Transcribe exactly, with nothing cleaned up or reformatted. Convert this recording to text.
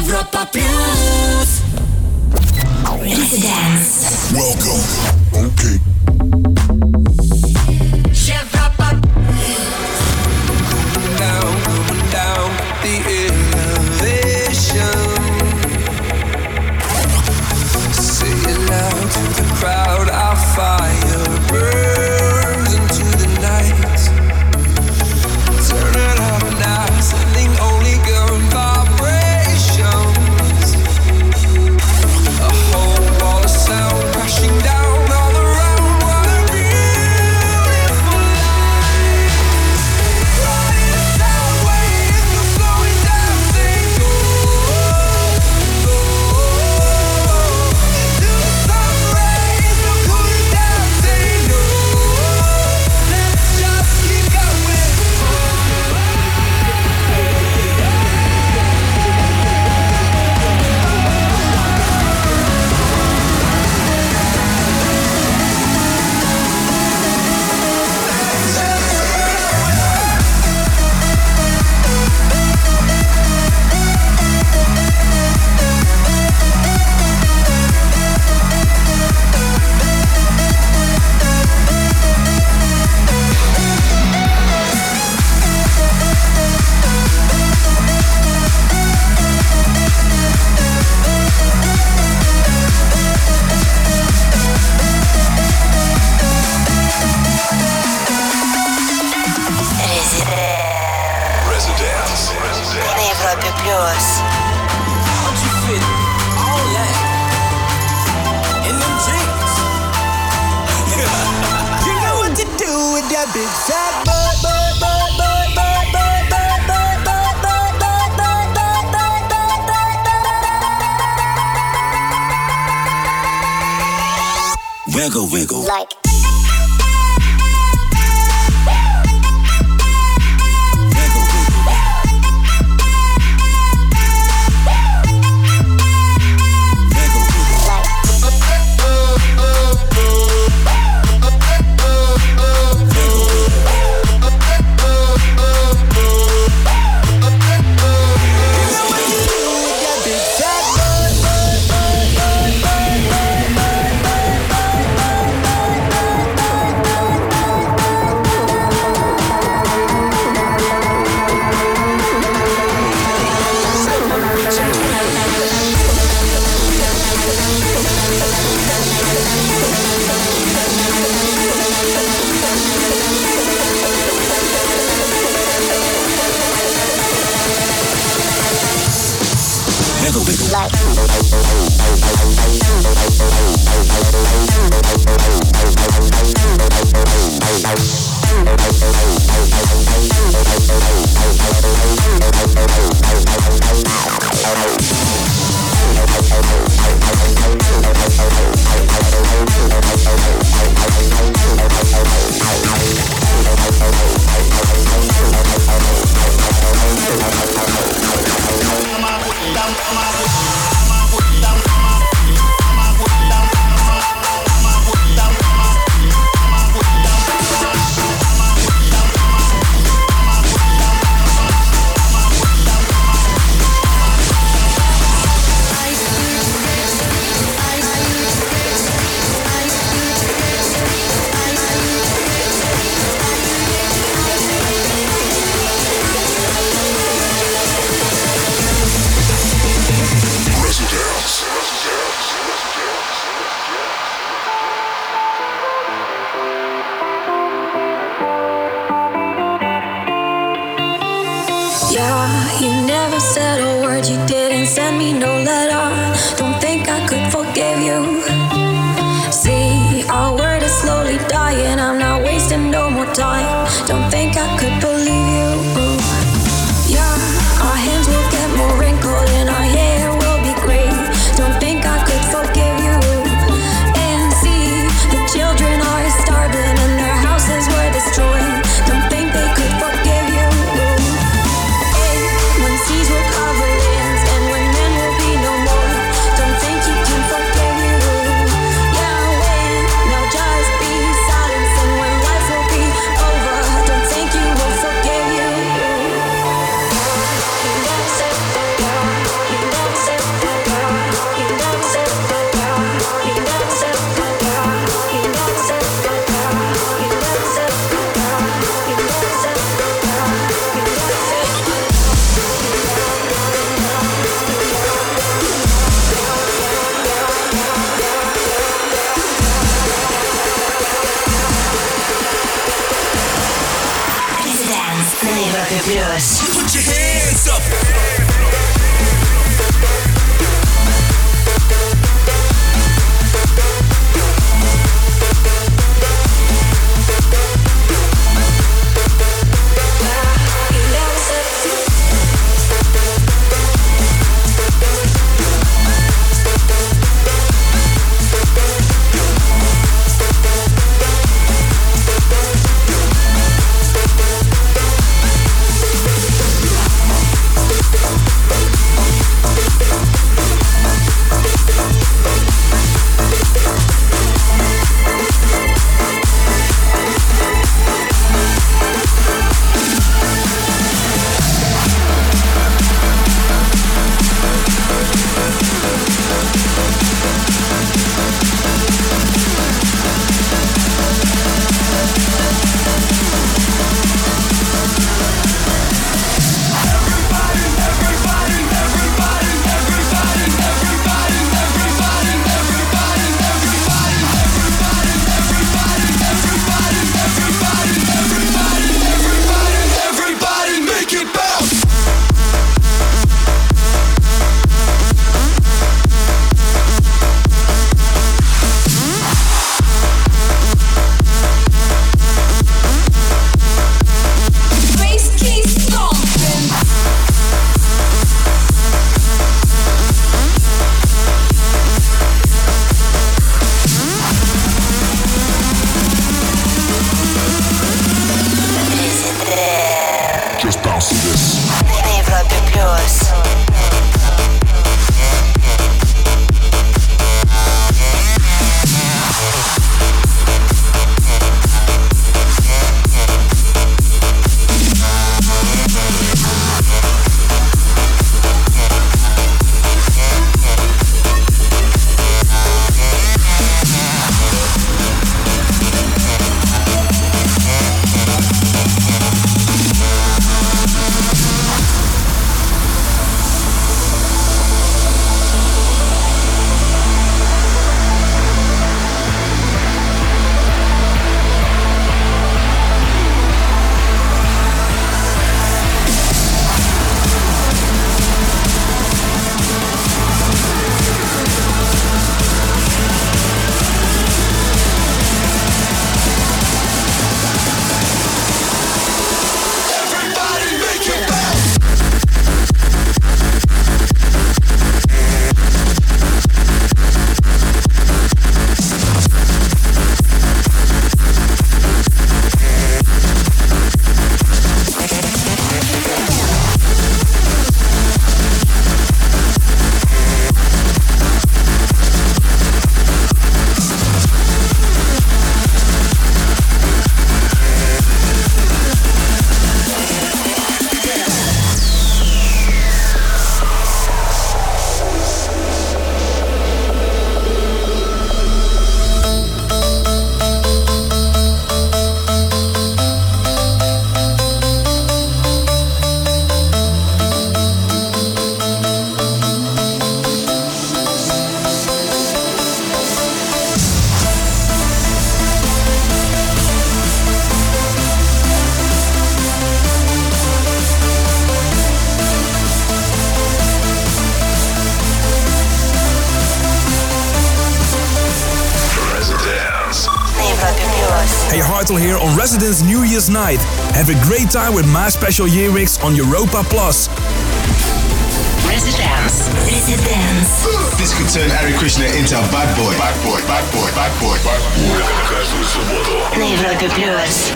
Европа плюс. Residence. Welcome. Okay. Европа. Down, going down the elevation. Say it loud to the crowd. Our fire burns into the night. Turn it up now, sending only good vibrations. A whole wall of sound crashing down all around. What a beautiful life. Riding sideways, no slowing down, saying go, go. Into the sun rays, no cooling down, saying no. Let's just keep going. Residence. На Европе плюс. How'd you fit all that in them jeans? You know what to do with that big fat butt, butt, butt, butt, butt, butt, butt, butt, butt, butt, butt, butt, butt, butt. Wiggle, wiggle. Like. Wiggle, wiggle. Wiggle, wiggle. Wiggle, wiggle. Like. Residence. Yeah, you never said a word, you didn't send me no letter. Don't think I could forgive you. See, our word is slowly dying, I'm not wasting no more time. Don't think I could believe you. Yeah, our hands will get more wrinkled and our hair will be gray. Don't think I could forgive you. And see, the children are starving and their houses were destroyed. Don't think they could forgive you. When seas will cover lands and when men will be no more. Don't think you can forgive you. Plus. Put your hands up. Европе плюс. Hey, Hartel here on Residence New Year's Night. Have a great time with my special year mix on Europa Plus. Residence. Residence. This could turn Ari Krishna into a bad boy. Bad boy, bad boy, bad boy, bad boy. На Европе плюс.